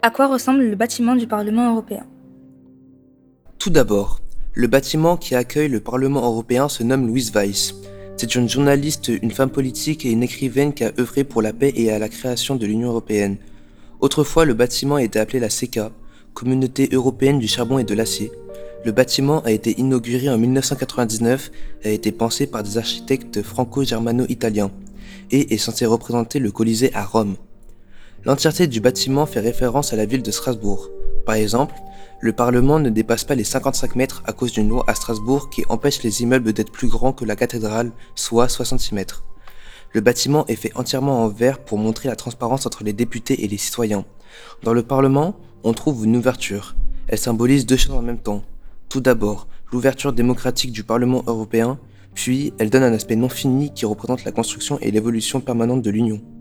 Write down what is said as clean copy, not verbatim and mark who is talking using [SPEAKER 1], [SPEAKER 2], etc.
[SPEAKER 1] À quoi ressemble le bâtiment du Parlement européen?
[SPEAKER 2] Tout d'abord, le bâtiment qui accueille le Parlement européen se nomme Louise Weiss. C'est une journaliste, une femme politique et une écrivaine qui a œuvré pour la paix et à la création de l'Union européenne. Autrefois, le bâtiment était appelé la CECA, Communauté européenne du charbon et de l'acier. Le bâtiment a été inauguré en 1999 et a été pensé par des architectes franco-germano-italiens et est censé représenter le Colisée à Rome. L'entièreté du bâtiment fait référence à la ville de Strasbourg. Par exemple, le Parlement ne dépasse pas les 55 mètres à cause d'une loi à Strasbourg qui empêche les immeubles d'être plus grands que la cathédrale, soit 66 mètres. Le bâtiment est fait entièrement en verre pour montrer la transparence entre les députés et les citoyens. Dans le Parlement, on trouve une ouverture. Elle symbolise deux choses en même temps. Tout d'abord, l'ouverture démocratique du Parlement européen, puis elle donne un aspect non fini qui représente la construction et l'évolution permanente de l'Union.